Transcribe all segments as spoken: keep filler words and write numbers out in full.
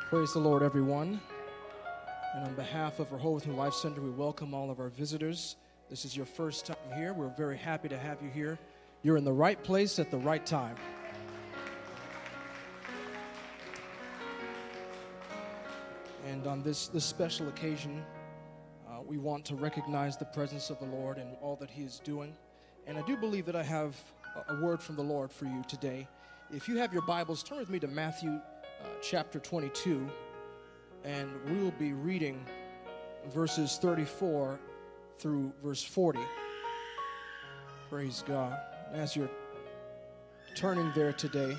Praise the Lord, everyone. And on behalf of Rehoboth New Life Center, we welcome all of our visitors. This is your first time here. We're very happy to have you here. You're in the right place at the right time. And on this, this special occasion, uh, we want to recognize the presence of the Lord and all that He is doing. And I do believe that I have a, a word from the Lord for you today. If you have your Bibles, turn with me to Matthew uh, chapter twenty-two, and we will be reading verses thirty-four through verse forty. Praise God. As you're turning there today,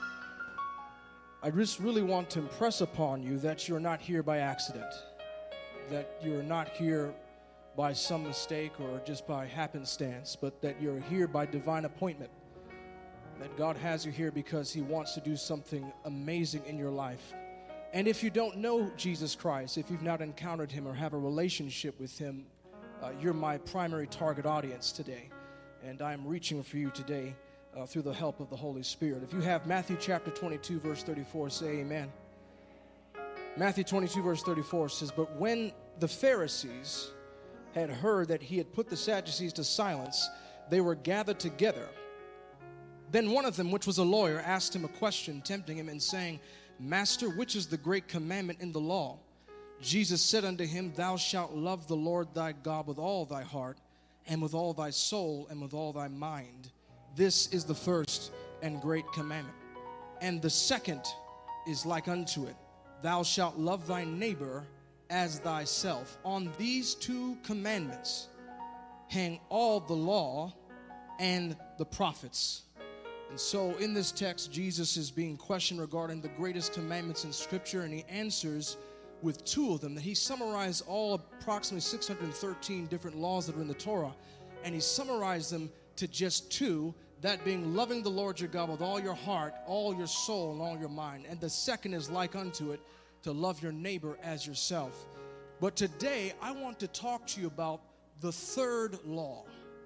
I just really want to impress upon you that you're not here by accident, that you're not here by some mistake or just by happenstance, but that you're here by divine appointment, that God has you here because He wants to do something amazing in your life. And if you don't know Jesus Christ, if you've not encountered Him or have a relationship with Him, uh, you're my primary target audience today, and I'm reaching for you today Uh, through the help of the Holy Spirit. If you have Matthew chapter twenty-two, verse thirty-four, say amen. Matthew twenty-two, verse thirty-four says, "But when the Pharisees had heard that He had put the Sadducees to silence, they were gathered together. Then one of them, which was a lawyer, asked Him a question, tempting Him and saying, Master, which is the great commandment in the law? Jesus said unto him, Thou shalt love the Lord thy God with all thy heart, and with all thy soul, and with all thy mind. This is the first and great commandment. And the second is like unto it. Thou shalt love thy neighbor as thyself. On these two commandments hang all the law and the prophets." And so in this text, Jesus is being questioned regarding the greatest commandments in Scripture, and He answers with two of them. That He summarized all approximately six hundred thirteen different laws that are in the Torah, and He summarized them to just two, that being loving the Lord your God with all your heart, all your soul, and all your mind. And the second is like unto it, to love your neighbor as yourself. But today, I want to talk to you about the third law.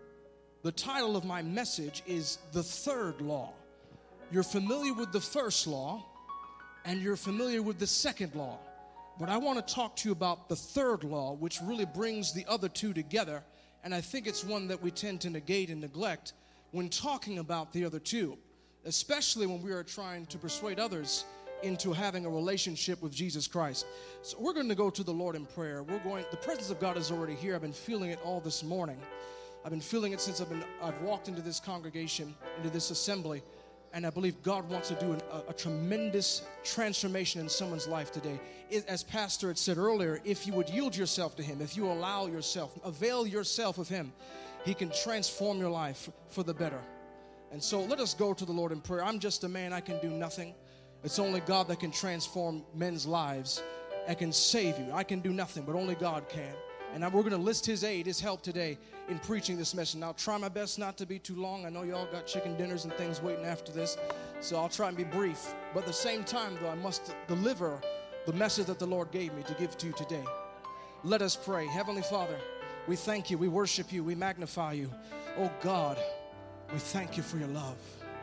The title of my message is The Third Law. You're familiar with the first law, and you're familiar with the second law. But I want to talk to you about the third law, which really brings the other two together. And I think it's one that we tend to negate and neglect when talking about the other two, especially when we are trying to persuade others into having a relationship with Jesus Christ. So we're going to go to the Lord in prayer. We're going, the presence of God is already here. I've been feeling it all this morning. I've been feeling it since I've been, I've walked into this congregation, into this assembly, and I believe God wants to do an, a, a tremendous transformation in someone's life today. It, as Pastor had said earlier, if you would yield yourself to Him, if you allow yourself, avail yourself of Him, He can transform your life for the better. And so let us go to the Lord in prayer. I'm just a man. I can do nothing. It's only God that can transform men's lives and can save you. I can do nothing, but only God can. And we're going to list His aid, His help today in preaching this message. Now, I'll try my best not to be too long. I know y'all got chicken dinners and things waiting after this, so I'll try and be brief. But at the same time, though, I must deliver the message that the Lord gave me to give to you today. Let us pray. Heavenly Father, we thank You, we worship You, we magnify You. Oh God, we thank You for Your love.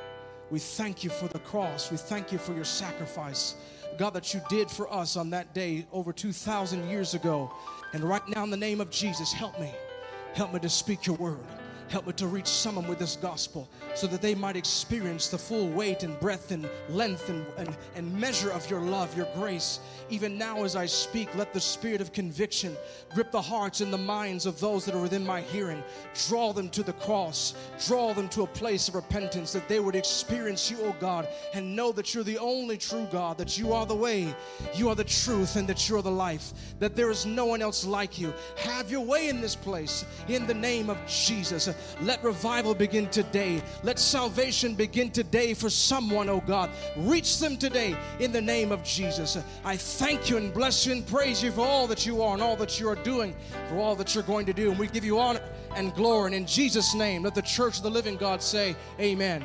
We thank You for the cross. We thank You for Your sacrifice, God, that You did for us on that day over two thousand years ago. And right now, in the name of Jesus, help me. Help me to speak Your word. Help me to reach someone with this gospel so that they might experience the full weight and breadth and length and, and, and measure of Your love, Your grace. Even now as I speak, let the spirit of conviction grip the hearts and the minds of those that are within my hearing. Draw them to the cross. Draw them to a place of repentance, that they would experience You, oh God, and know that You're the only true God, that You are the way, You are the truth, and that You're the life, that there is no one else like You. Have Your way in this place in the name of Jesus. Let revival begin today. Let salvation begin today for someone, oh God. Reach them today in the name of Jesus. I thank You and bless You and praise You for all that You are and all that You are doing, for all that You're going to do. And we give You honor and glory. And in Jesus' name, let the church of the living God say, amen.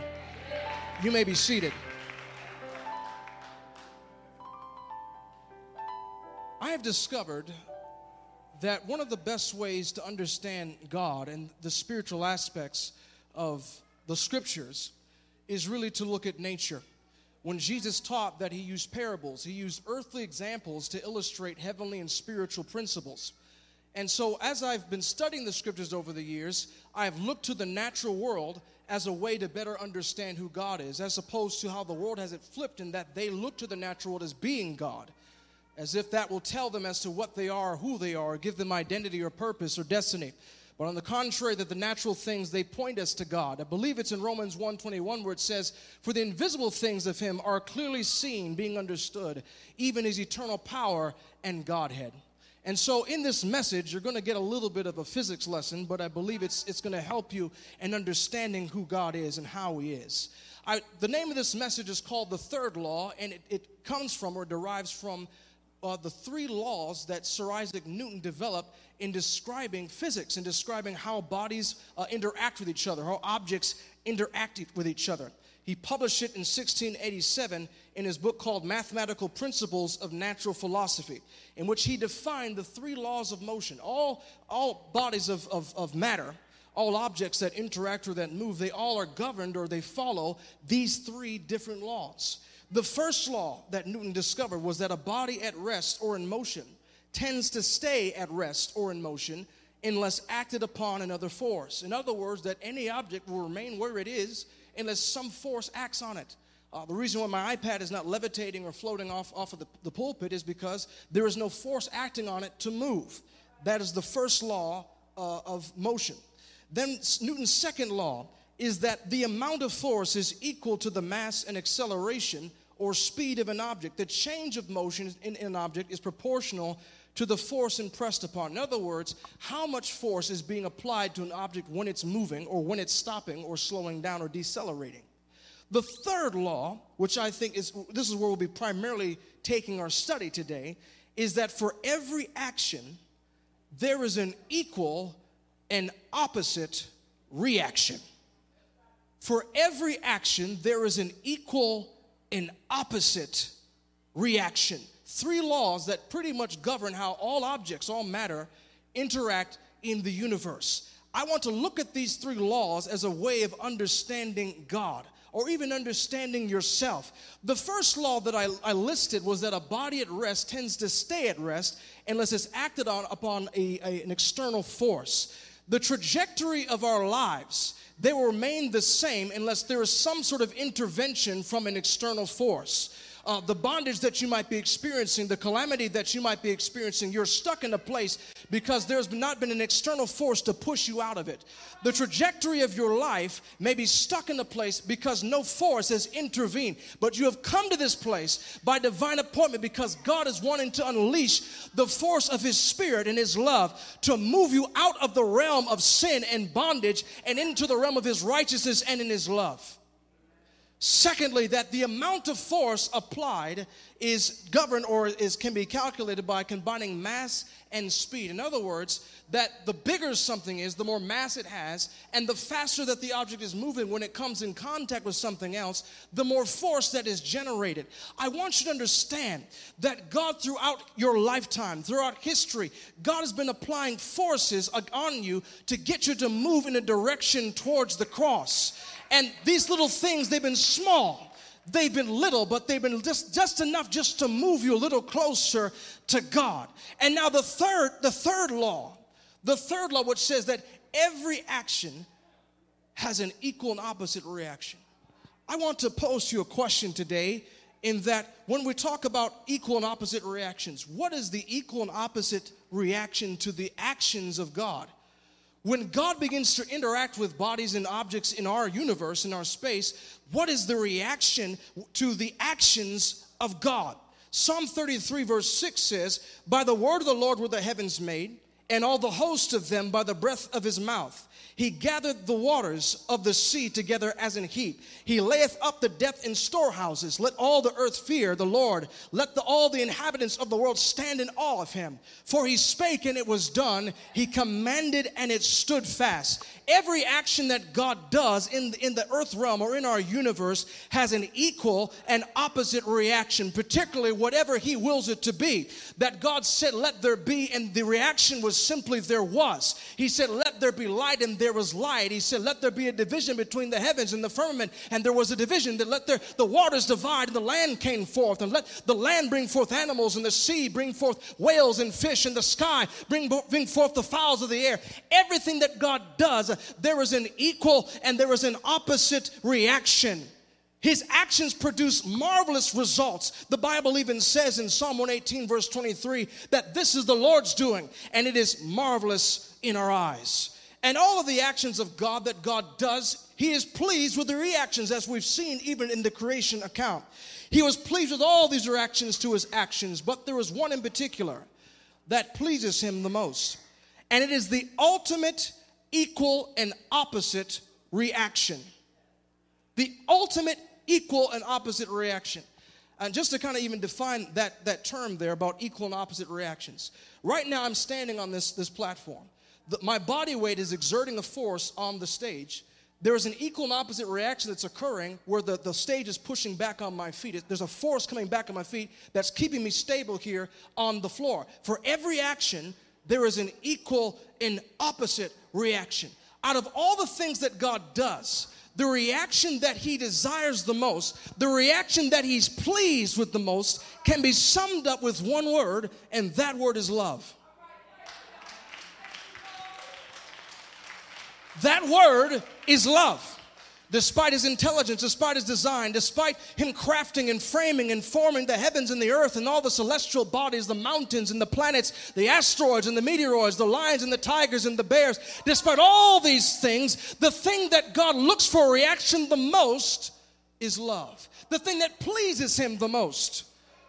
You may be seated. I have discovered that one of the best ways to understand God and the spiritual aspects of the Scriptures is really to look at nature. when Jesus taught that he used parables. He used earthly examples to illustrate heavenly and spiritual principles. And so as I've been studying the scriptures over the years, I've looked to the natural world as a way to better understand who God is, as opposed to how the world has it flipped in that they look to the natural world as being God, as if that will tell them as to what they are, who they are, give them identity or purpose or destiny. But on the contrary, that the natural things, they point us to God. I believe it's in Romans one twenty-one where it says, "For the invisible things of him are clearly seen, being understood, even his eternal power and Godhead." And so in this message, you're going to get a little bit of a physics lesson, but I believe it's it's going to help you in understanding who God is and how he is. I, the name of this message is called The Third Law, and it, it comes from or derives from uh, the three laws that Sir Isaac Newton developed in describing physics and describing how bodies uh, interact with each other, how objects interact with each other. He published it in sixteen eighty-seven in his book called Mathematical Principles of Natural Philosophy, in which he defined the three laws of motion. All, all bodies of, of, of matter, all objects that interact or that move, they all are governed or they follow these three different laws. The first law that Newton discovered was that a body at rest or in motion tends to stay at rest or in motion unless acted upon another force. In other words, that any object will remain where it is unless some force acts on it. Uh, the reason why my iPad is not levitating or floating off, off of the, the pulpit is because there is no force acting on it to move. That is the first law uh, of motion. Then Newton's second law is that the amount of force is equal to the mass and acceleration or speed of an object. The change of motion in, in an object is proportional to the force impressed upon. In other words, how much force is being applied to an object when it's moving or when it's stopping or slowing down or decelerating. The third law, which I think is, this is where we'll be primarily taking our study today, is that for every action, there is an equal and opposite reaction. For every action, there is an equal and opposite reaction. Three laws that pretty much govern how all objects, all matter, interact in the universe. I want to look at these three laws as a way of understanding God, or even understanding yourself. The first law that I, I listed was that a body at rest tends to stay at rest unless it's acted on upon a, a, an external force. The trajectory of our lives, they will remain the same unless there is some sort of intervention from an external force. Uh, the bondage that you might be experiencing, the calamity that you might be experiencing, you're stuck in a place because there's not been an external force to push you out of it. The trajectory of your life may be stuck in a place because no force has intervened, but you have come to this place by divine appointment because God is wanting to unleash the force of his spirit and his love to move you out of the realm of sin and bondage and into the realm of his righteousness and in his love. Secondly, that the amount of force applied is governed or is can be calculated by combining mass and speed. In other words, that the bigger something is, the more mass it has, and the faster that the object is moving when it comes in contact with something else, the more force that is generated. I want you to understand that God, throughout your lifetime, throughout history, God has been applying forces on you to get you to move in a direction towards the cross. And these little things, they've been small, they've been little, but they've been just, just enough just to move you a little closer to God. And now the third, the third law, the third law which says that every action has an equal and opposite reaction. I want to pose to you a question today in that when we talk about equal and opposite reactions, what is the equal and opposite reaction to the actions of God? When God begins to interact with bodies and objects in our universe, in our space, what is the reaction to the actions of God? Psalm thirty-three verse six says, "By the word of the Lord were the heavens made, and all the host of them by the breath of his mouth. He gathered the waters of the sea together as an heap. He layeth up the depth in storehouses. Let all the earth fear the Lord. Let the, all the inhabitants of the world stand in awe of him. For he spake and it was done. He commanded and it stood fast." Every action that God does in, in the earth realm or in our universe has an equal and opposite reaction, particularly whatever he wills it to be. That God said, "Let there be," and the reaction was was simply there was. He said, let there be light, and there was light. He said, let there be a division between the heavens and the firmament, and there was a division. That let there, the waters divide, and the land came forth, and let the land bring forth animals, and the sea bring forth whales and fish, and the sky bring, bring forth the fowls of the air. Everything that God does, there is an equal and there is an opposite reaction. His actions produce marvelous results. The Bible even says in Psalm one eighteen, verse twenty-three, that this is the Lord's doing, and it is marvelous in our eyes. And all of the actions of God that God does, he is pleased with the reactions, as we've seen even in the creation account. He was pleased with all these reactions to his actions, but there is one in particular that pleases him the most. And it is the ultimate, equal, and opposite reaction. The ultimate, equal, and opposite reaction. And just to kind of even define that, that term there about equal and opposite reactions. Right now I'm standing on this, this platform. The, my body weight is exerting a force on the stage. There is an equal and opposite reaction that's occurring where the, the stage is pushing back on my feet. There's a force coming back on my feet that's keeping me stable here on the floor. For every action, there is an equal and opposite reaction. Out of all the things that God does, the reaction that he desires the most, the reaction that he's pleased with the most, can be summed up with one word, and that word is love. That word is love. Despite his intelligence, despite his design, despite him crafting and framing and forming the heavens and the earth and all the celestial bodies, the mountains and the planets, the asteroids and the meteoroids, the lions and the tigers and the bears, despite all these things, the thing that God looks for a reaction the most is love. The thing that pleases him the most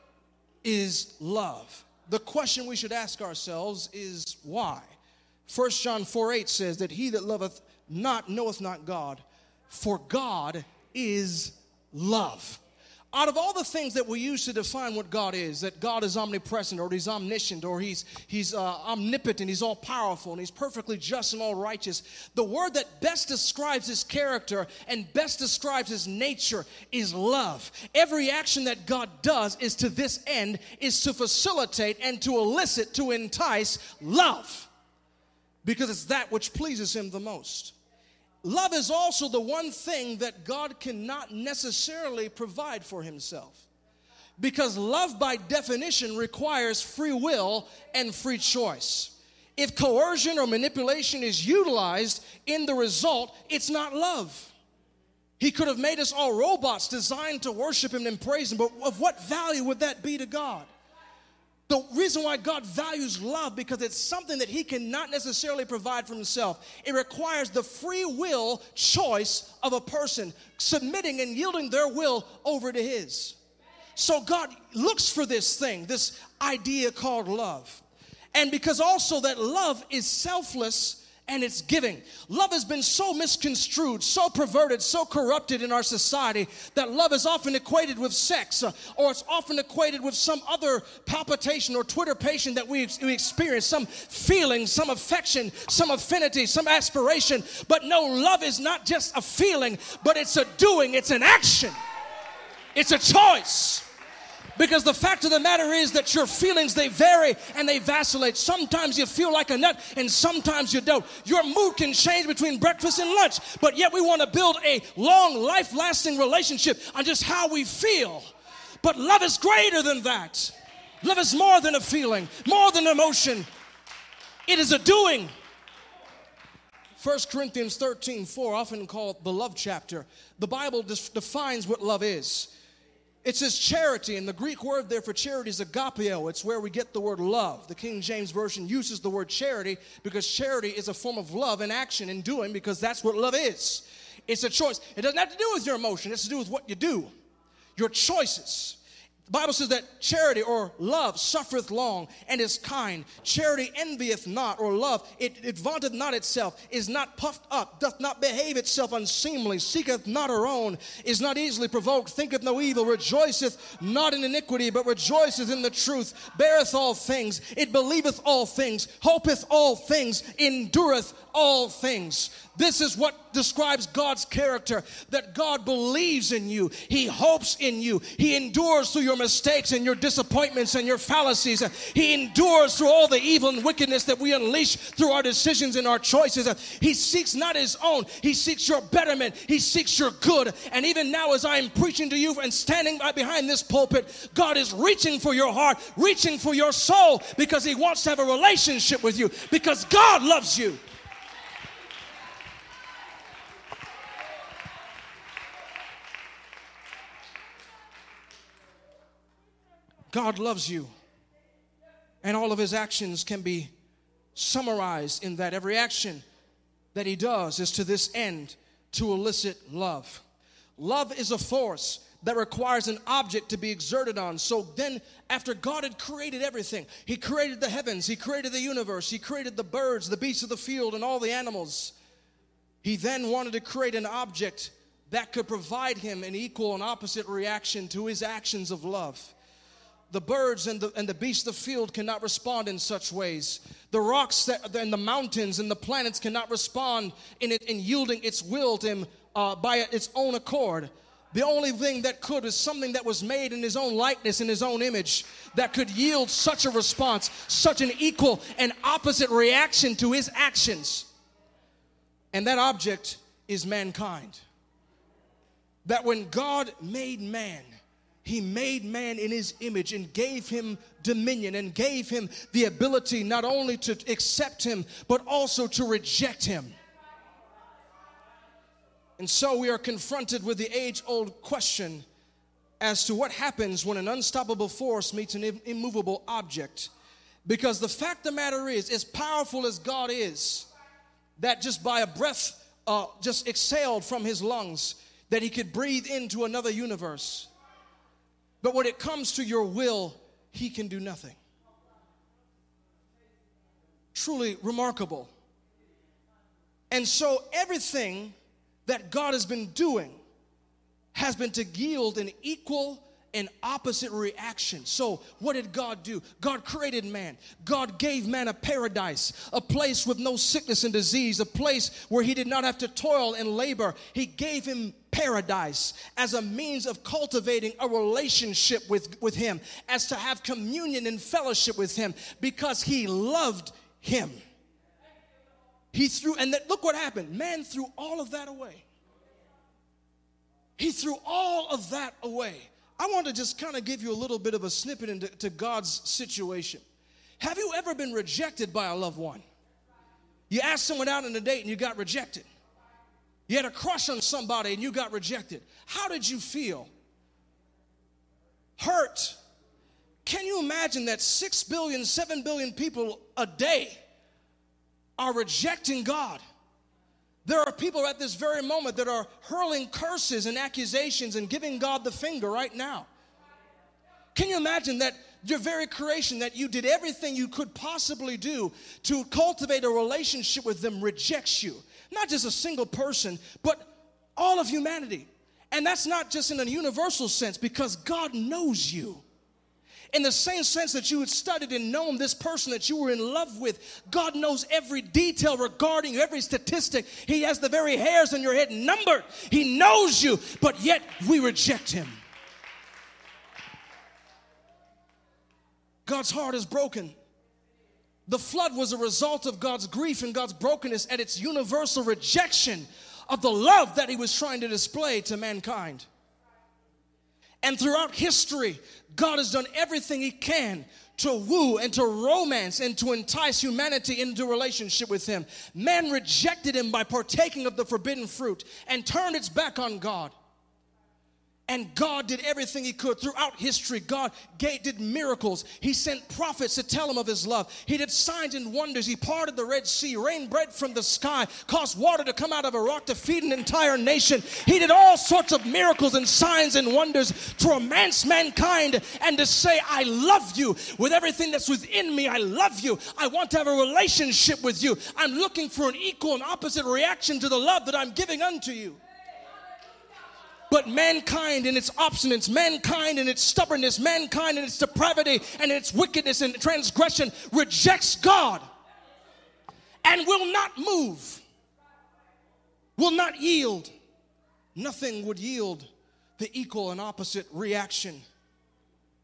is love. The question we should ask ourselves is why? First John four eight says that he that loveth not knoweth not God, for God is love. Out of all the things that we use to define what God is, that God is omnipresent, or he's omniscient, or he's, he's uh, omnipotent, he's all-powerful, and he's perfectly just and all righteous, the word that best describes his character and best describes his nature is love. Every action that God does is to this end, is to facilitate and to elicit, to entice love, because it's that which pleases him the most. Love is also the one thing that God cannot necessarily provide for himself, because love by definition requires free will and free choice. If coercion or manipulation is utilized in the result, it's not love. He could have made us all robots designed to worship him and praise him, but of what value would that be to God? The reason why God values love, because it's something that he cannot necessarily provide for himself. It requires the free will choice of a person submitting and yielding their will over to his. So God looks for this thing, this idea called love. And because also that love is selfless and it's giving. Love has been so misconstrued, so perverted, so corrupted in our society that love is often equated with sex, uh, or it's often equated with some other palpitation or twitterpation that we, we experience, some feeling, some affection, some affinity, some aspiration. But no, love is not just a feeling, but it's a doing, it's an action. It's a choice. Because the fact of the matter is that your feelings, they vary and they vacillate. Sometimes you feel like a nut and sometimes you don't. Your mood can change between breakfast and lunch, but yet we want to build a long, life-lasting relationship on just how we feel. But love is greater than that. Love is more than a feeling, more than an emotion. It is a doing. First Corinthians thirteen four, often called the love chapter. The Bible defines what love is. It says charity, and the Greek word there for charity is agapeo. It's where we get the word love. The King James Version uses the word charity because charity is a form of love in action and doing, because that's what love is. It's a choice. It doesn't have to do with your emotion. It has to do with what you do, your choices. The Bible says that charity or love suffereth long and is kind. Charity envieth not, or love, it, it vaunteth not itself, is not puffed up, doth not behave itself unseemly, seeketh not her own, is not easily provoked, thinketh no evil, rejoiceth not in iniquity, but rejoiceth in the truth, beareth all things, it believeth all things, hopeth all things, endureth all things. This is what describes God's character, that God believes in you. He hopes in you. He endures through your your mistakes and your disappointments and your fallacies. He endures through all the evil and wickedness that we unleash through our decisions and our choices. He seeks not his own. He seeks your betterment. He seeks your good. And even now, as I am preaching to you and standing right behind this pulpit, God is reaching for your heart, reaching for your soul, because he wants to have a relationship with you, because God loves you. God loves you, and all of his actions can be summarized in that. Every action that he does is to this end, to elicit love. Love is a force that requires an object to be exerted on. So then, after God had created everything, he created the heavens, he created the universe, he created the birds, the beasts of the field, and all the animals. He then wanted to create an object that could provide him an equal and opposite reaction to his actions of love. The birds and the, and the beasts of the field cannot respond in such ways. The rocks that, and the mountains and the planets cannot respond in it in yielding its will to him uh, by its own accord. The only thing that could is something that was made in his own likeness, in his own image, that could yield such a response, such an equal and opposite reaction to his actions. And that object is mankind. That when God made man, he made man in his image and gave him dominion and gave him the ability not only to accept him, but also to reject him. And so we are confronted with the age-old question as to what happens when an unstoppable force meets an immovable object. Because the fact of the matter is, as powerful as God is, that just by a breath uh, just exhaled from his lungs, that he could breathe into another universe. But when it comes to your will, he can do nothing. Truly remarkable. And so everything that God has been doing has been to yield an equal and opposite reaction. So what did God do? God created man. God gave man a paradise, a place with no sickness and disease, a place where he did not have to toil and labor. He gave him paradise as a means of cultivating a relationship with, with him, as to have communion and fellowship with him, because he loved him. He threw, and that, look what happened. Man threw all of that away. He threw all of that away. I want to just kind of give you a little bit of a snippet into to God's situation. Have you ever been rejected by a loved one? You asked someone out on a date and you got rejected. You had a crush on somebody and you got rejected. How did you feel? Hurt. Can you imagine that six billion, seven billion people a day are rejecting God? There are people at this very moment that are hurling curses and accusations and giving God the finger right now. Can you imagine that your very creation, that you did everything you could possibly do to cultivate a relationship with them, rejects you? Not just a single person, but all of humanity. And that's not just in a universal sense, because God knows you. In the same sense that you had studied and known this person that you were in love with, God knows every detail regarding you, every statistic. He has the very hairs on your head numbered. He knows you, but yet we reject him. God's heart is broken. The flood was a result of God's grief and God's brokenness at its universal rejection of the love that he was trying to display to mankind. And throughout history, God has done everything he can to woo and to romance and to entice humanity into a relationship with him. Man rejected him by partaking of the forbidden fruit and turned its back on God. And God did everything he could throughout history. God gave, did miracles. He sent prophets to tell him of his love. He did signs and wonders. He parted the Red Sea, rained bread from the sky, caused water to come out of a rock to feed an entire nation. He did all sorts of miracles and signs and wonders to romance mankind and to say, I love you with everything that's within me. I love you. I want to have a relationship with you. I'm looking for an equal and opposite reaction to the love that I'm giving unto you. But mankind in its obstinance, mankind in its stubbornness, mankind in its depravity and its wickedness and transgression rejects God and will not move, will not yield. Nothing would yield the equal and opposite reaction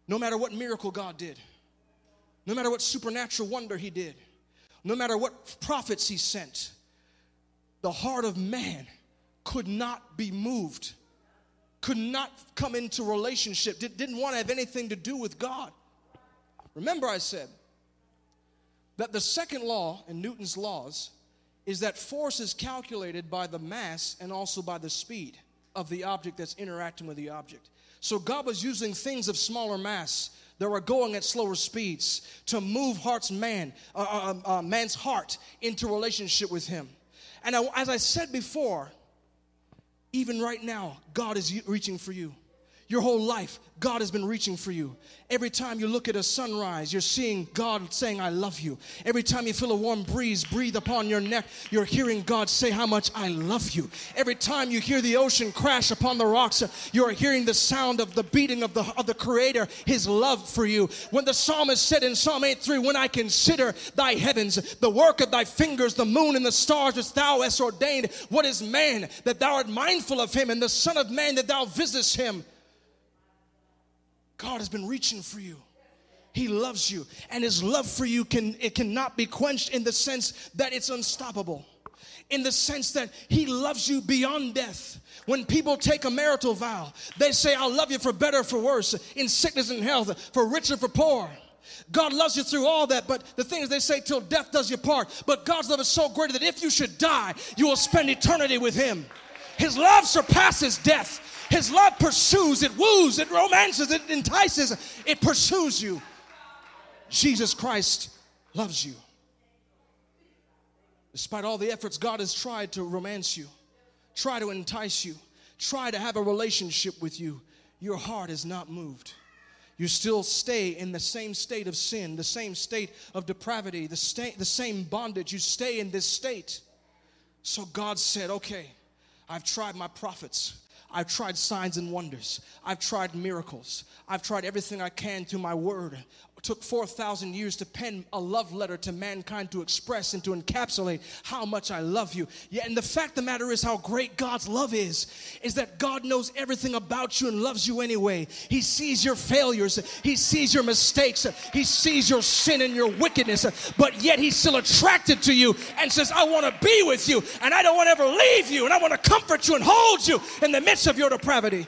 no matter what miracle God did, no matter what supernatural wonder he did, no matter what prophets he sent, the heart of man could not be moved, could not come into relationship, did, didn't want to have anything to do with God. Remember, I said that the second law in Newton's laws is that force is calculated by the mass and also by the speed of the object that's interacting with the object. So God was using things of smaller mass that were going at slower speeds to move heart's man, uh, uh, uh, man's heart into relationship with him. And I, as I said before, even right now, God is reaching for you. Your whole life, God has been reaching for you. Every time you look at a sunrise, you're seeing God saying, I love you. Every time you feel a warm breeze breathe upon your neck, you're hearing God say how much I love you. Every time you hear the ocean crash upon the rocks, you're hearing the sound of the beating of the, of the Creator, his love for you. When the psalmist said in Psalm eight three, when I consider thy heavens, the work of thy fingers, the moon and the stars which thou hast ordained, what is man that thou art mindful of him, and the son of man that thou visitest him? God has been reaching for you. He loves you. And his love for you can it cannot be quenched in the sense that it's unstoppable. In the sense that he loves you beyond death. When people take a marital vow, they say, I'll love you for better or for worse, in sickness and health, for rich or for poor. God loves you through all that, but the thing is, they say till death does you part. But God's love is so great that if you should die, you will spend eternity with him. His love surpasses death. His love pursues, it woos, it romances, it entices, it pursues you. Jesus Christ loves you. Despite all the efforts God has tried to romance you, try to entice you, try to have a relationship with you, your heart is not moved. You still stay in the same state of sin, the same state of depravity, the, sta- the same bondage. You stay in this state. So God said, okay, I've tried my prophets. I've tried signs and wonders. I've tried miracles. I've tried everything I can through my word. It took four thousand years to pen a love letter to mankind to express and to encapsulate how much I love you. Yeah, and the fact of the matter is how great God's love is, is that God knows everything about you and loves you anyway. He sees your failures. He sees your mistakes. He sees your sin and your wickedness, but yet he's still attracted to you and says, I want to be with you, and I don't want to ever leave you, and I want to comfort you and hold you in the midst of your depravity.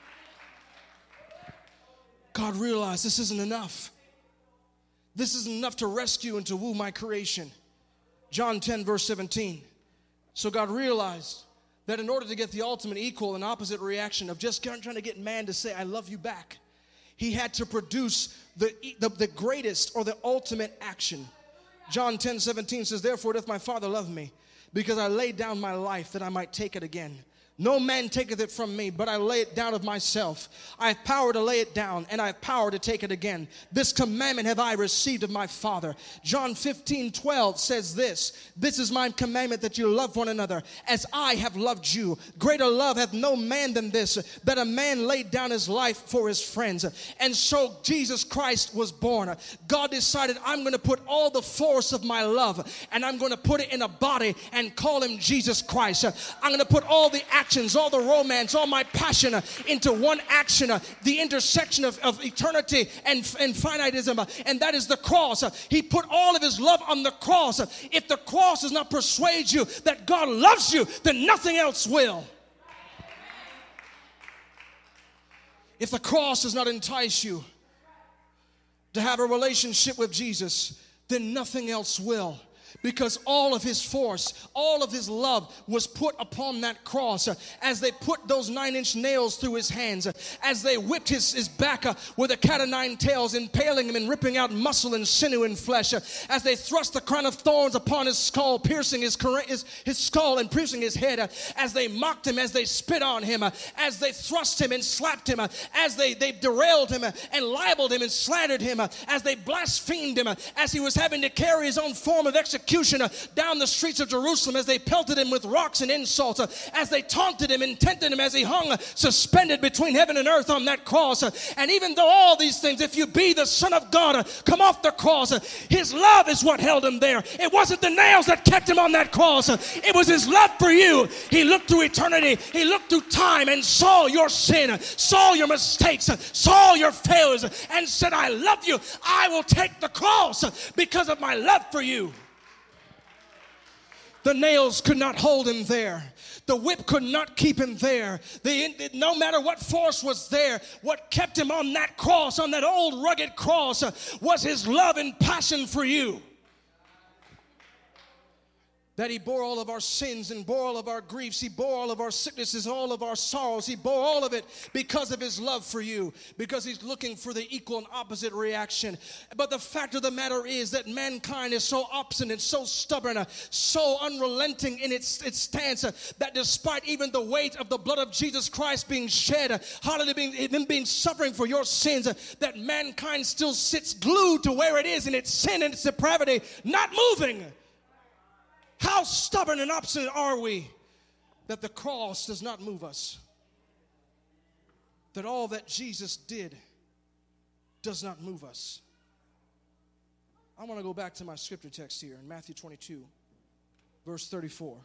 God realized this isn't enough. This isn't enough to rescue and to woo my creation. John ten, verse seventeen. So God realized that in order to get the ultimate equal and opposite reaction of just trying to get man to say, I love you back, he had to produce the, the, the greatest or the ultimate action. John ten, seventeen says, therefore doth my Father love me, because I laid down my life that I might take it again. No man taketh it from me, but I lay it down of myself. I have power to lay it down, and I have power to take it again. This commandment have I received of my Father. John fifteen, twelve says this, this is my commandment, that you love one another as I have loved you. Greater love hath no man than this, that a man laid down his life for his friends. And so Jesus Christ was born. God decided, I'm going to put all the force of my love, and I'm going to put it in a body and call him Jesus Christ. I'm going to put all the actions, all the romance, all my passion uh, into one action, uh, the intersection of, of eternity and, and finitism, uh, and that is the cross. Uh, he put all of his love on the cross. Uh, if the cross does not persuade you that God loves you, then nothing else will. If the cross does not entice you to have a relationship with Jesus, then nothing else will. Because all of his force, all of his love was put upon that cross. Uh, as they put those nine-inch nails through his hands, uh, as they whipped his, his back uh, with a cat of nine tails, impaling him and ripping out muscle and sinew and flesh, uh, as they thrust the crown of thorns upon his skull, piercing his, his, his skull and piercing his head, uh, as they mocked him, as they spit on him, uh, as they thrust him and slapped him, uh, as they, they derailed him uh, and libeled him and slandered him, uh, as they blasphemed him, uh, as he was having to carry his own form of execution persecution uh, down the streets of Jerusalem, as they pelted him with rocks and insults, uh, as they taunted him and tempted him, as he hung uh, suspended between heaven and earth on that cross. Uh, and even though all these things, if you be the Son of God, uh, come off the cross, uh, his love is what held him there. It wasn't the nails that kept him on that cross. Uh, it was his love for you. He looked through eternity. He looked through time and saw your sin, uh, saw your mistakes, uh, saw your failures, uh, and said, I love you. I will take the cross uh, because of my love for you. The nails could not hold him there. The whip could not keep him there. The, no matter what force was there, what kept him on that cross, on that old rugged cross, uh, was his love and passion for you. That he bore all of our sins and bore all of our griefs. He bore all of our sicknesses, all of our sorrows. He bore all of it because of his love for you, because he's looking for the equal and opposite reaction. But the fact of the matter is that mankind is so obstinate, so stubborn, uh, so unrelenting in its, its stance, uh, that despite even the weight of the blood of Jesus Christ being shed, uh, hallelujah, being, him being suffering for your sins, uh, that mankind still sits glued to where it is in its sin and its depravity, not moving. How stubborn and obstinate are we that the cross does not move us? That all that Jesus did does not move us. I want to go back to my scripture text here in Matthew twenty-two, verse thirty-four.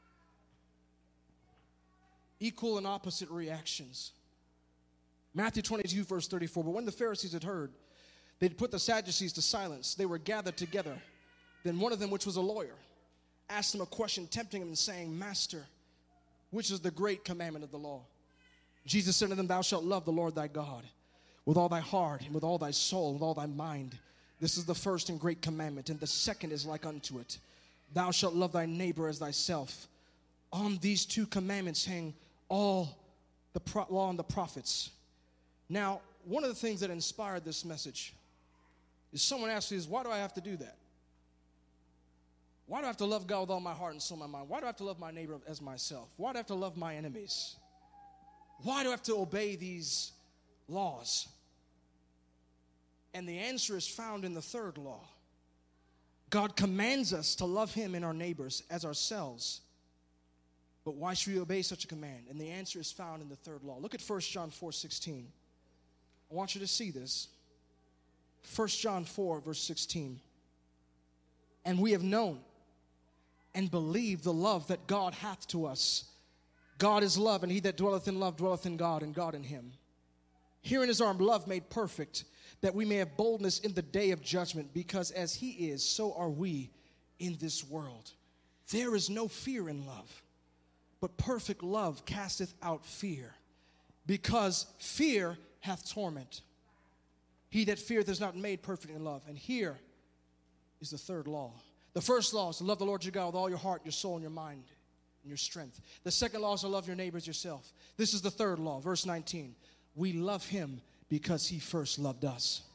Equal and opposite reactions. Matthew twenty-two, verse thirty-four. But when the Pharisees had heard, they'd put the Sadducees to silence. They were gathered together. Then one of them, which was a lawyer, asked him a question, tempting him and saying, Master, which is the great commandment of the law? Jesus said to them, Thou shalt love the Lord thy God with all thy heart and with all thy soul, with all thy mind. This is the first and great commandment, and the second is like unto it. Thou shalt love thy neighbor as thyself. On these two commandments hang all the pro- law and the prophets. Now, one of the things that inspired this message is someone asked me, why do I have to do that? Why do I have to love God with all my heart and soul and my mind? Why do I have to love my neighbor as myself? Why do I have to love my enemies? Why do I have to obey these laws? And the answer is found in the third law. God commands us to love him and our neighbors as ourselves. But why should we obey such a command? And the answer is found in the third law. Look at First John four sixteen. I want you to see this. First John four, verse sixteen. And we have known and believed the love that God hath to us. God is love, and he that dwelleth in love dwelleth in God, and God in him. Herein is our love made perfect, that we may have boldness in the day of judgment, because as he is, so are we in this world. There is no fear in love, but perfect love casteth out fear, because fear hath torment. He that feareth is not made perfect in love. And here is the third law. The first law is to love the Lord your God with all your heart, your soul, and your mind, and your strength. The second law is to love your neighbors yourself. This is the third law, verse nineteen. We love him because he first loved us.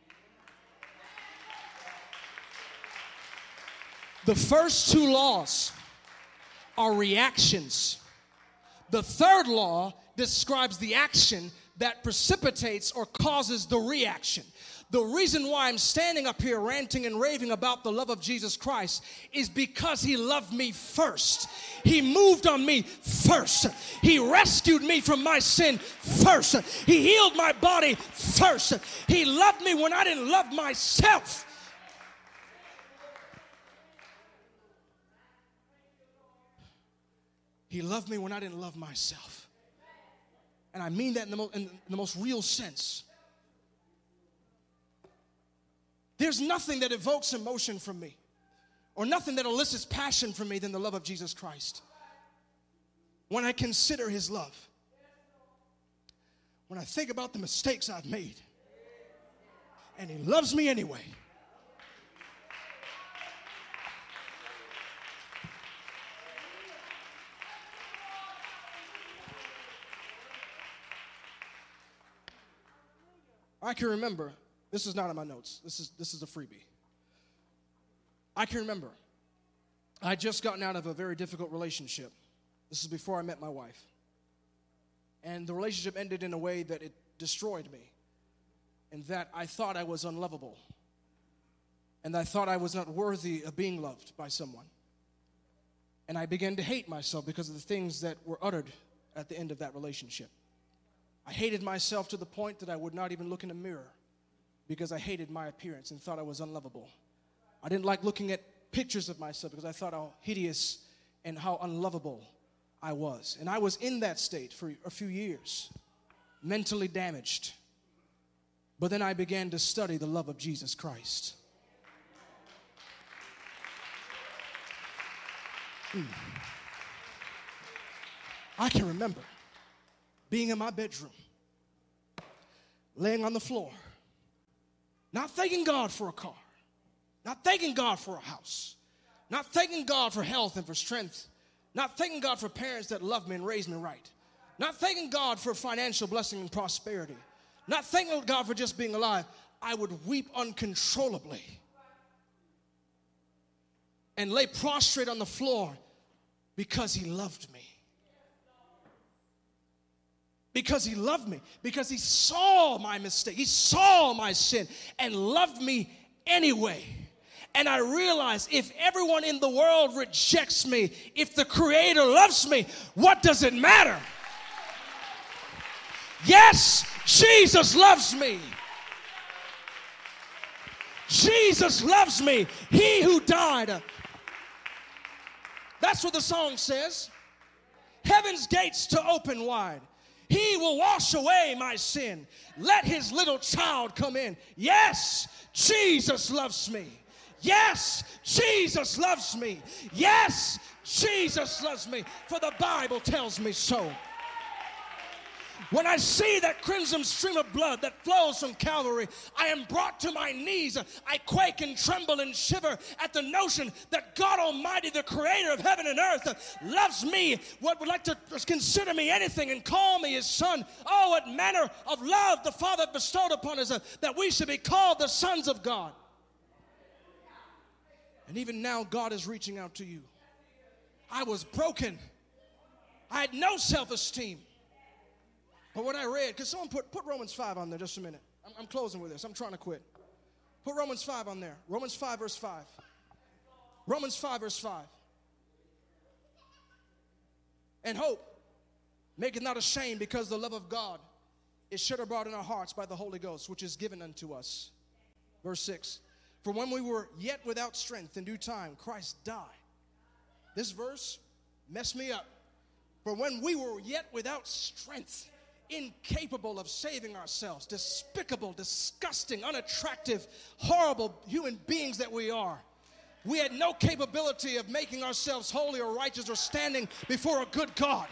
The first two laws are reactions. The third law describes the action that precipitates or causes the reaction. The reason why I'm standing up here ranting and raving about the love of Jesus Christ is because he loved me first. He moved on me first. He rescued me from my sin first. He healed my body first. He loved me when I didn't love myself. He loved me when I didn't love myself. And I mean that in the, mo- in the most real sense. There's nothing that evokes emotion from me or nothing that elicits passion from me than the love of Jesus Christ. When I consider his love, when I think about the mistakes I've made, and he loves me anyway. I can remember, this is not in my notes, this is this is a freebie. I can remember, I had just gotten out of a very difficult relationship. This is before I met my wife. And the relationship ended in a way that it destroyed me, and that I thought I was unlovable. And I thought I was not worthy of being loved by someone. And I began to hate myself because of the things that were uttered at the end of that relationship. I hated myself to the point that I would not even look in a mirror because I hated my appearance and thought I was unlovable. I didn't like looking at pictures of myself because I thought how hideous and how unlovable I was. And I was in that state for a few years, mentally damaged. But then I began to study the love of Jesus Christ. Mm. I can remember being in my bedroom, laying on the floor, not thanking God for a car, not thanking God for a house, not thanking God for health and for strength, not thanking God for parents that love me and raised me right, not thanking God for financial blessing and prosperity, not thanking God for just being alive. I would weep uncontrollably and lay prostrate on the floor because he loved me. Because he loved me. Because he saw my mistake. He saw my sin and loved me anyway. And I realized if everyone in the world rejects me, if the Creator loves me, what does it matter? Yes, Jesus loves me. Jesus loves me. He who died. That's what the song says. Heaven's gates to open wide. He will wash away my sin. Let his little child come in. Yes, Jesus loves me. Yes, Jesus loves me. Yes, Jesus loves me. For the Bible tells me so. When I see that crimson stream of blood that flows from Calvary, I am brought to my knees. I quake and tremble and shiver at the notion that God Almighty, the creator of heaven and earth, loves me, what would like to consider me anything and call me his son. Oh, what manner of love the Father bestowed upon us, uh, that we should be called the sons of God. And even now, God is reaching out to you. I was broken. I had no self-esteem. But what I read, because someone put, put Romans five on there just a minute. I'm, I'm closing with this. I'm trying to quit. Put Romans five on there. Romans five, verse five. Romans five, verse five. And hope, make it not ashamed, because the love of God is shed abroad in our hearts by the Holy Ghost, which is given unto us. Verse six. For when we were yet without strength, in due time, Christ died. This verse messed me up. For when we were yet without strength, incapable of saving ourselves, despicable, disgusting, unattractive, horrible human beings that we are, we had no capability of making ourselves holy or righteous or standing before a good God.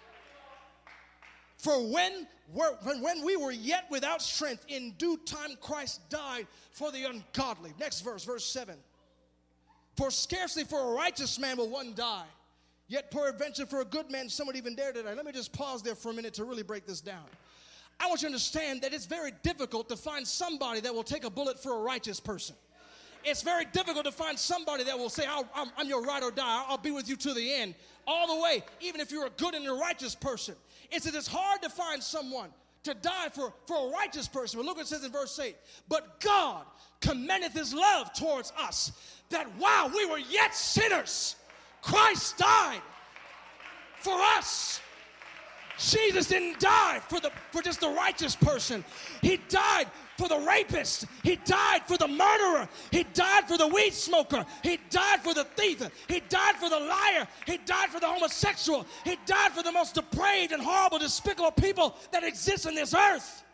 For when, we're, when we were yet without strength, in due time Christ died for the ungodly. Next verse, verse seven. For scarcely for a righteous man will one die, yet peradventure for a good man some would even dare to die. Let me just pause there for a minute to really break this down. I want you to understand that it's very difficult to find somebody that will take a bullet for a righteous person. It's very difficult to find somebody that will say, I'll, I'm, I'm your ride or die. I'll be with you to the end, all the way, even if you're a good and a righteous person. It's, it's hard to find someone to die for, for a righteous person. But look what it says in verse eight. But God commendeth his love towards us, that while we were yet sinners, Christ died for us. Jesus didn't die for the for just the righteous person. He died for the rapist. He died for the murderer. He died for the weed smoker. He died for the thief. He died for the liar. He died for the homosexual. He died for the most depraved and horrible, despicable people that exist on this earth.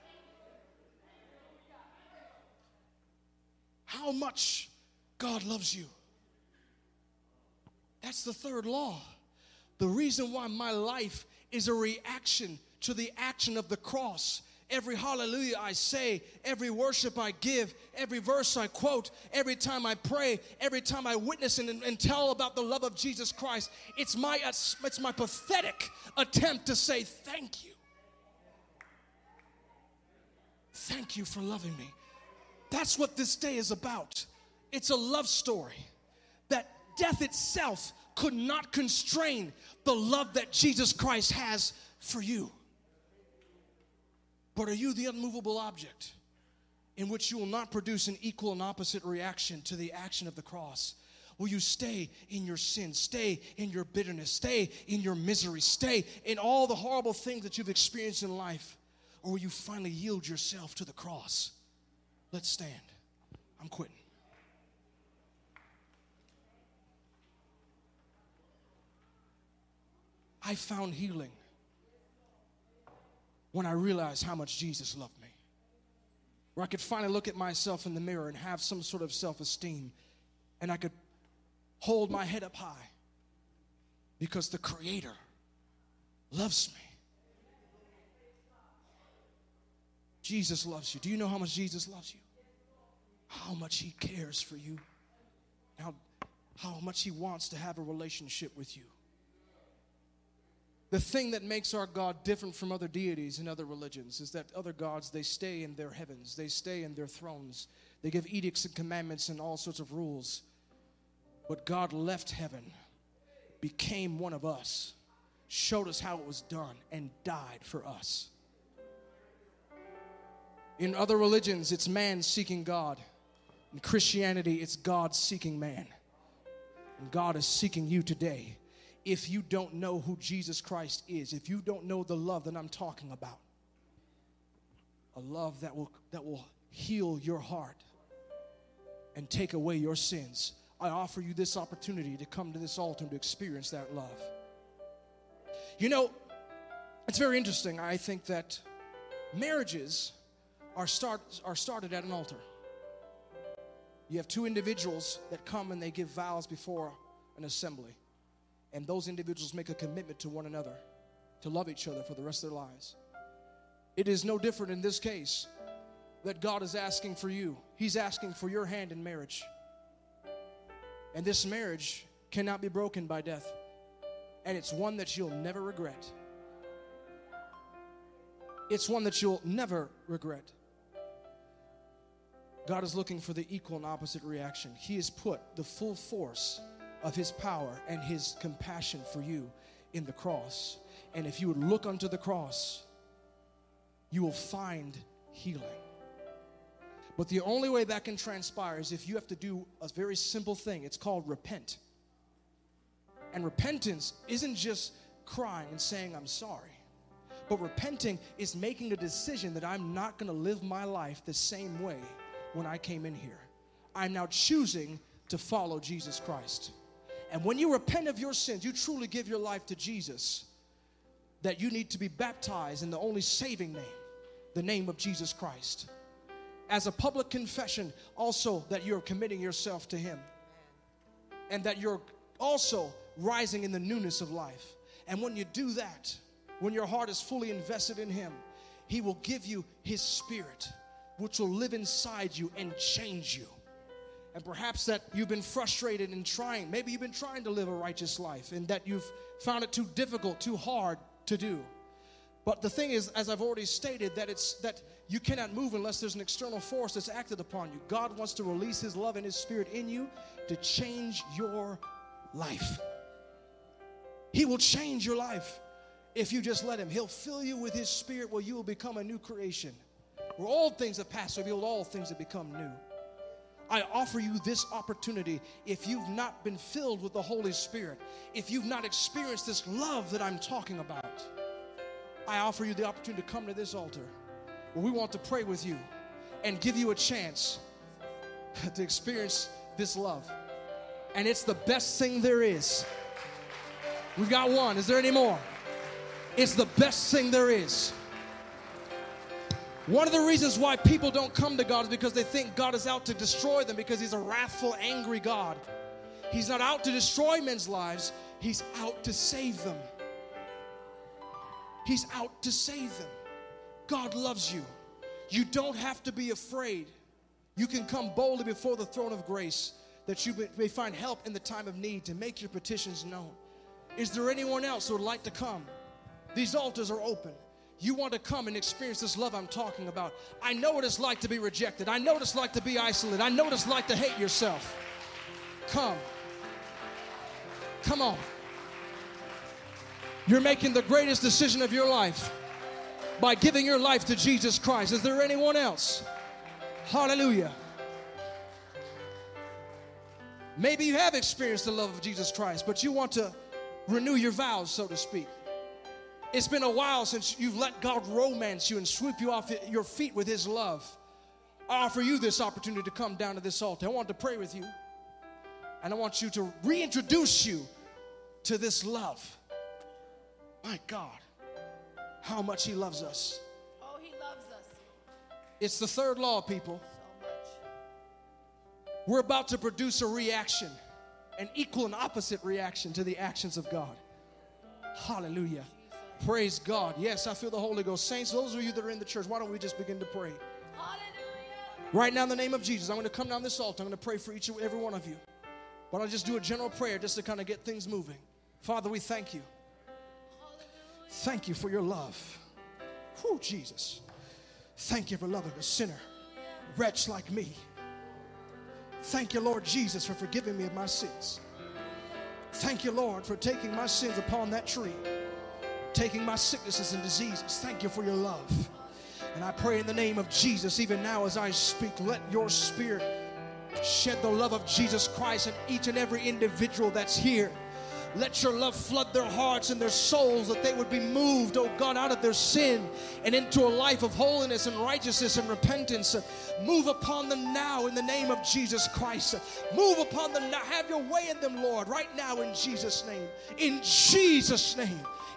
How much God loves you. That's the third law. The reason why my life is a reaction to the action of the cross. Every hallelujah I say, every worship I give, every verse I quote, every time I pray, every time I witness and, and tell about the love of Jesus Christ, it's my, it's my pathetic attempt to say thank you. Thank you for loving me. That's what this day is about. It's a love story that death itself could not constrain the love that Jesus Christ has for you. But are you the unmovable object? in which you will not produce an equal and opposite reaction to the action of the cross? Will you stay in your sin, stay in your bitterness, stay in your misery, stay in all the horrible things that you've experienced in life? Or will you finally yield yourself to the cross? Let's stand. I'm quitting. I found healing when I realized how much Jesus loved me. Where I could finally look at myself in the mirror and have some sort of self-esteem, and I could hold my head up high because the Creator loves me. Jesus loves you. Do you know how much Jesus loves you? How much He cares for you. How, how much He wants to have a relationship with you. The thing that makes our God different from other deities and other religions is that other gods, they stay in their heavens. They stay in their thrones. They give edicts and commandments and all sorts of rules. But God left heaven, became one of us, showed us how it was done, and died for us. In other religions, it's man seeking God. In Christianity, it's God seeking man. And God is seeking you today. If you don't know who Jesus Christ is, if you don't know the love that I'm talking about, a love that will, that will heal your heart and take away your sins, I offer you this opportunity to come to this altar and to experience that love. You know, it's very interesting. I think that marriages are, start, are started at an altar. You have two individuals that come and they give vows before an assembly. And those individuals make a commitment to one another to love each other for the rest of their lives. It is no different in this case that God is asking for you. He's asking for your hand in marriage. And this marriage cannot be broken by death. And it's one that you'll never regret. It's one that you'll never regret. God is looking for the equal and opposite reaction. He has put the full force of His power and His compassion for you in the cross. And if you would look unto the cross, you will find healing. But the only way that can transpire is if you have to do a very simple thing. It's called repent. And repentance isn't just crying and saying, I'm sorry. But repenting is making a decision that I'm not going to live my life the same way when I came in here. I'm now choosing to follow Jesus Christ. And when you repent of your sins, you truly give your life to Jesus, that you need to be baptized in the only saving name, the name of Jesus Christ. As a public confession, also that you're committing yourself to Him. And that you're also rising in the newness of life. And when you do that, when your heart is fully invested in Him, He will give you His Spirit, which will live inside you and change you. And perhaps that you've been frustrated in trying. Maybe you've been trying to live a righteous life and that you've found it too difficult, too hard to do. But the thing is, as I've already stated, that it's that you cannot move unless there's an external force that's acted upon you. God wants to release His love and His Spirit in you to change your life. He will change your life if you just let Him. He'll fill you with His Spirit where you will become a new creation. Where all things have passed, revealed all things have become new. I offer you this opportunity. If you've not been filled with the Holy Spirit, if you've not experienced this love that I'm talking about, I offer you the opportunity to come to this altar where we want to pray with you and give you a chance to experience this love. And it's the best thing there is. We've got one. Is there any more? It's the best thing there is. One of the reasons why people don't come to God is because they think God is out to destroy them, because He's a wrathful, angry God. He's not out to destroy men's lives. He's out to save them. He's out to save them. God loves you. You don't have to be afraid. You can come boldly before the throne of grace that you may find help in the time of need to make your petitions known. Is there anyone else who would like to come? These altars are open. You want to come and experience this love I'm talking about. I know what it's like to be rejected. I know what it's like to be isolated. I know what it's like to hate yourself. Come. Come on. You're making the greatest decision of your life by giving your life to Jesus Christ. Is there anyone else? Hallelujah. Maybe you have experienced the love of Jesus Christ, but you want to renew your vows, so to speak. It's been a while since you've let God romance you and sweep you off your feet with his love. I offer you this opportunity to come down to this altar. I want to pray with you. And I want you to reintroduce you to this love. My God, how much he loves us. Oh, he loves us. It's the third law, people. So much. We're about to produce a reaction, an equal and opposite reaction to the actions of God. Hallelujah. Praise God. Yes, I feel the Holy Ghost. Saints, those of you that are in the church, why don't we just begin to pray? Hallelujah. Right now in the name of Jesus, I'm going to come down this altar. I'm going to pray for each and every one of you. But I'll just do a general prayer just to kind of get things moving. Father, we thank you. Hallelujah. Thank you for your love. Whew, Jesus. Thank you for loving a sinner, wretch like me. Thank you, Lord Jesus, for forgiving me of my sins. Thank you, Lord, for taking my sins upon that tree, taking my sicknesses and diseases. Thank you for your love. And I pray in the name of Jesus, even now as I speak, let your spirit shed the love of Jesus Christ in each and every individual that's here. Let your love flood their hearts and their souls, that they would be moved, oh God, out of their sin and into a life of holiness and righteousness and repentance. Move upon them now in the name of Jesus Christ. Move upon them now. Have your way in them, Lord, right now in Jesus' name. In Jesus' name.